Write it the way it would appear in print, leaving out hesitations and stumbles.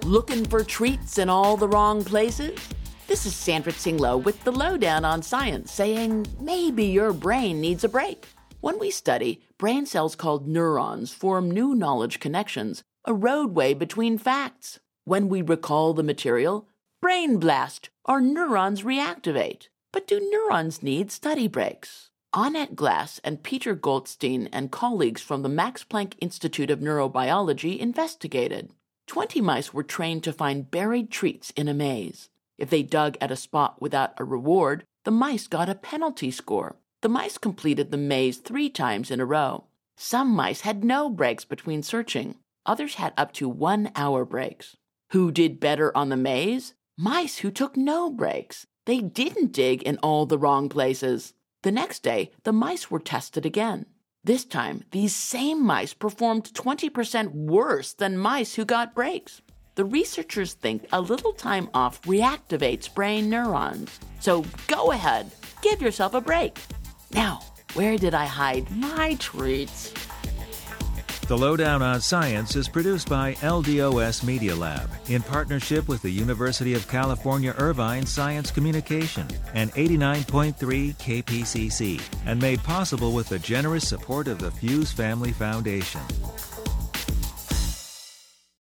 Looking for treats in all the wrong places? This is Sandra Tsinglow with the Lowdown on Science saying maybe your brain needs a break. When we study, brain cells called neurons form new knowledge connections, a roadway between facts. When we recall the material, brain blast, our neurons reactivate. But do neurons need study breaks? Annette Glass and Peter Goldstein and colleagues from the Max Planck Institute of Neurobiology investigated. 20 mice were trained to find buried treats in a maze. If they dug at a spot without a reward, the mice got a penalty score. The mice completed the maze 3 times in a row. Some mice had no breaks between searching. Others had up to 1-hour breaks. Who did better on the maze? Mice who took no breaks. They didn't dig in all the wrong places. The next day, the mice were tested again. This time, these same mice performed 20% worse than mice who got breaks. The researchers think a little time off reactivates brain neurons. So go ahead, give yourself a break. Now, where did I hide my treats? The Lowdown on Science is produced by LDOS Media Lab in partnership with the University of California Irvine Science Communication and 89.3 KPCC, and made possible with the generous support of the Fuse Family Foundation.